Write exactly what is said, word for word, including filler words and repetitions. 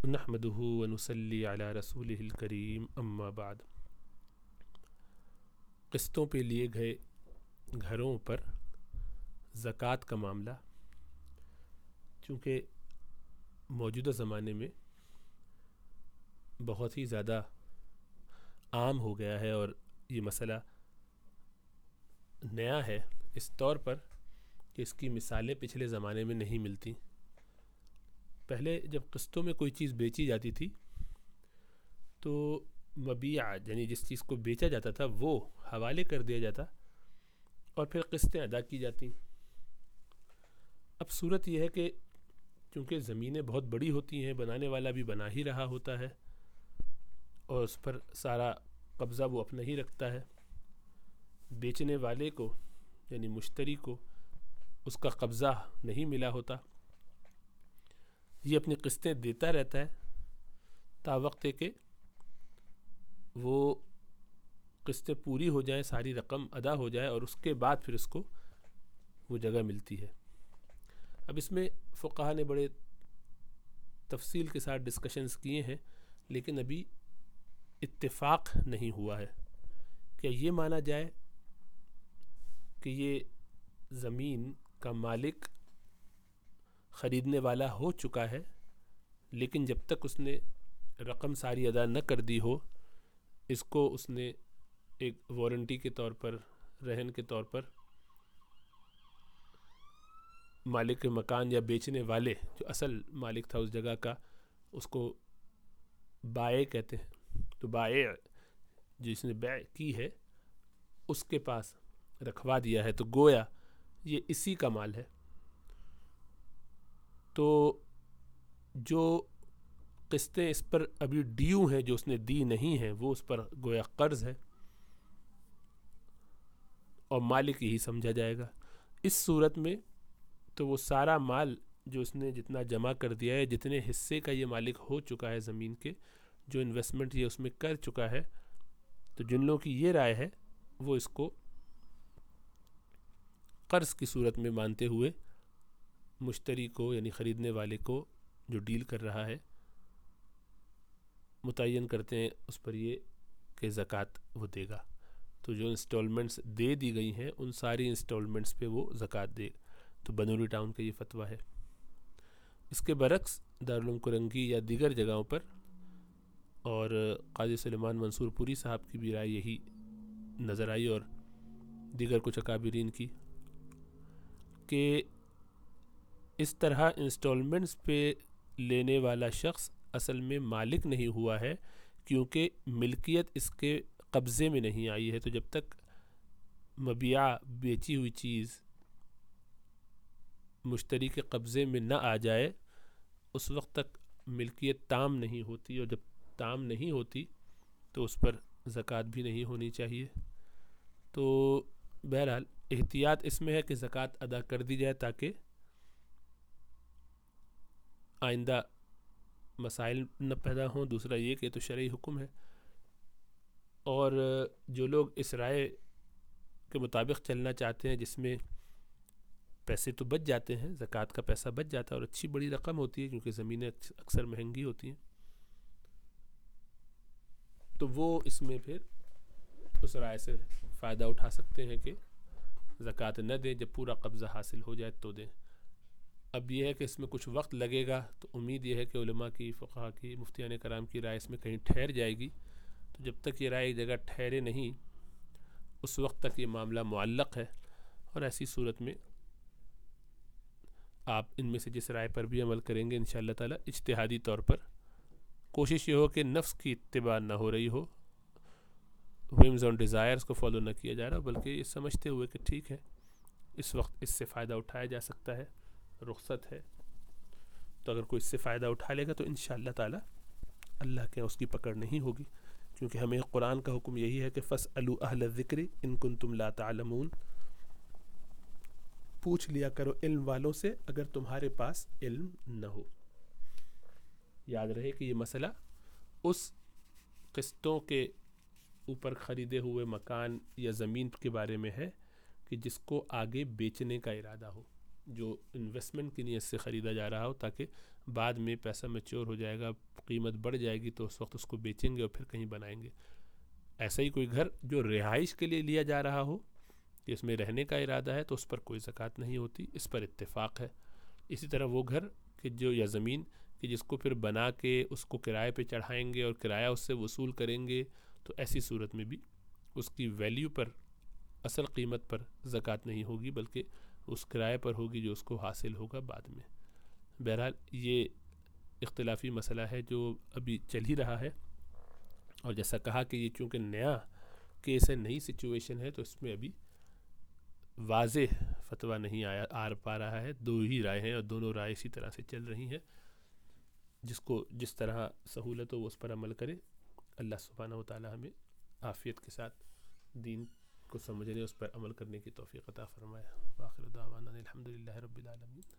نحمدہ ونصلی علی رسولہ الکریم اما بعد۔ قسطوں پہ لیے گئے گھروں پر زکوٰۃ کا معاملہ چونکہ موجودہ زمانے میں بہت ہی زیادہ عام ہو گیا ہے اور یہ مسئلہ نیا ہے اس طور پر کہ اس کی مثالیں پچھلے زمانے میں نہیں ملتی۔ پہلے جب قسطوں میں کوئی چیز بیچی جاتی تھی تو مبیع یعنی جس چیز کو بیچا جاتا تھا وہ حوالے کر دیا جاتا اور پھر قسطیں ادا کی جاتی۔ اب صورت یہ ہے کہ چونکہ زمینیں بہت بڑی ہوتی ہیں، بنانے والا بھی بنا ہی رہا ہوتا ہے اور اس پر سارا قبضہ وہ اپنا ہی رکھتا ہے، بیچنے والے کو یعنی مشتری کو اس کا قبضہ نہیں ملا ہوتا، یہ اپنی قسطیں دیتا رہتا ہے تا وقت کہ وہ قسطیں پوری ہو جائیں، ساری رقم ادا ہو جائے اور اس کے بعد پھر اس کو وہ جگہ ملتی ہے۔ اب اس میں فقہاء نے بڑے تفصیل کے ساتھ ڈسکشنز کیے ہیں لیکن ابھی اتفاق نہیں ہوا ہے کہ یہ مانا جائے کہ یہ زمین کا مالک خریدنے والا ہو چکا ہے لیکن جب تک اس نے رقم ساری ادا نہ کر دی ہو اس کو اس نے ایک وارنٹی کے طور پر، رہن کے طور پر مالک مکان یا بیچنے والے جو اصل مالک تھا اس جگہ کا اس کو بائع کہتے ہیں، تو بائع جس نے بیع کی ہے اس کے پاس رکھوا دیا ہے، تو گویا یہ اسی کا مال ہے۔ تو جو قسطیں اس پر ابھی ڈیو ہیں جو اس نے دی نہیں ہیں وہ اس پر گویا قرض ہے اور مالک یہی سمجھا جائے گا۔ اس صورت میں تو وہ سارا مال جو اس نے جتنا جمع کر دیا ہے، جتنے حصے کا یہ مالک ہو چکا ہے زمین کے، جو انویسٹمنٹ یہ اس میں کر چکا ہے، تو جن لوگوں کی یہ رائے ہے وہ اس کو قرض کی صورت میں مانتے ہوئے مشتری کو یعنی خریدنے والے کو جو ڈیل کر رہا ہے متعین کرتے ہیں اس پر یہ کہ زکوٰۃ وہ دے گا، تو جو انسٹالمنٹس دے دی گئی ہیں ان ساری انسٹالمنٹس پہ وہ زکوٰۃ دے، تو بنوری ٹاؤن کا یہ فتویٰ ہے۔ اس کے برعکس دارالعلوم کرنگی یا دیگر جگہوں پر اور قاضی سلیمان منصور پوری صاحب کی بھی رائے یہی نظر آئی اور دیگر کچھ اکابرین کی کہ اس طرح انسٹالمنٹس پہ لینے والا شخص اصل میں مالک نہیں ہوا ہے کیونکہ ملکیت اس کے قبضے میں نہیں آئی ہے، تو جب تک مبیع بیچی ہوئی چیز مشتری کے قبضے میں نہ آ جائے اس وقت تک ملکیت تام نہیں ہوتی، اور جب تام نہیں ہوتی تو اس پر زکوٰۃ بھی نہیں ہونی چاہیے۔ تو بہرحال احتیاط اس میں ہے کہ زکوٰۃ ادا کر دی جائے تاکہ آئندہ مسائل نہ پیدا ہوں۔ دوسرا یہ کہ تو شرعی حکم ہے اور جو لوگ اس رائے کے مطابق چلنا چاہتے ہیں جس میں پیسے تو بچ جاتے ہیں، زکوٰۃ کا پیسہ بچ جاتا ہے اور اچھی بڑی رقم ہوتی ہے کیونکہ زمینیں اکثر مہنگی ہوتی ہیں، تو وہ اس میں پھر اس رائے سے فائدہ اٹھا سکتے ہیں کہ زکوٰۃ نہ دیں، جب پورا قبضہ حاصل ہو جائے تو دیں۔ اب یہ ہے کہ اس میں کچھ وقت لگے گا، تو امید یہ ہے کہ علماء کی، فقہاء کی، مفتیان کرام کی رائے اس میں کہیں ٹھہر جائے گی، تو جب تک یہ رائے ایک جگہ ٹھہرے نہیں اس وقت تک یہ معاملہ معلق ہے، اور ایسی صورت میں آپ ان میں سے جس رائے پر بھی عمل کریں گے انشاءاللہ تعالی اجتہادی طور پر کوشش یہ ہو کہ نفس کی اتباع نہ ہو رہی ہو، ویمز اور ڈیزائرز کو فالو نہ کیا جا رہا، بلکہ یہ سمجھتے ہوئے کہ ٹھیک ہے اس وقت اس سے فائدہ اٹھایا جا سکتا ہے، رخصت ہے، تو اگر کوئی اس سے فائدہ اٹھا لے گا تو انشاءاللہ تعالی اللہ کے اس کی پکڑ نہیں ہوگی، کیونکہ ہمیں قرآن کا حکم یہی ہے کہ فَاسْأَلُوا أَهْلَ الذِّكْرِ إِن كُنتُمْ لَا تَعْلَمُونَ، پوچھ لیا کرو علم والوں سے اگر تمہارے پاس علم نہ ہو۔ یاد رہے کہ یہ مسئلہ اس قسطوں کے اوپر خریدے ہوئے مکان یا زمین کے بارے میں ہے کہ جس کو آگے بیچنے کا ارادہ ہو۔ جو انویسٹمنٹ کی نیت سے خریدا جا رہا ہو، تاکہ بعد میں پیسہ میچور ہو جائے گا، قیمت بڑھ جائے گی تو اس وقت اس کو بیچیں گے اور پھر کہیں بنائیں گے۔ ایسا ہی کوئی گھر جو رہائش کے لیے لیا جا رہا ہو کہ اس میں رہنے کا ارادہ ہے تو اس پر کوئی زکوٰۃ نہیں ہوتی، اس پر اتفاق ہے۔ اسی طرح وہ گھر کہ جو یا زمین کہ جس کو پھر بنا کے اس کو کرائے پہ چڑھائیں گے اور کرایہ اس سے وصول کریں گے، تو ایسی صورت میں بھی اس کی ویلیو پر، اصل قیمت پر زکوٰۃ نہیں ہوگی، بلکہ اس کرائے پر ہوگی جو اس کو حاصل ہوگا بعد میں۔ بہرحال یہ اختلافی مسئلہ ہے جو ابھی چل ہی رہا ہے، اور جیسا کہا کہ یہ چونکہ نیا کیس ہے، نئی سچویشن ہے، تو اس میں ابھی واضح فتویٰ نہیں آیا آ پا رہا ہے۔ دو ہی رائے ہیں اور دونوں رائے اسی طرح سے چل رہی ہیں۔ جس کو جس طرح سہولت ہو وہ اس پر عمل کرے۔ اللہ سبحانہ و تعالی ہمیں عافیت کے ساتھ دین کو سمجھنے، اس پر عمل کرنے کی توفیق عطا فرمائے۔ وآخر دعوانا الحمد للہ رب العالمین۔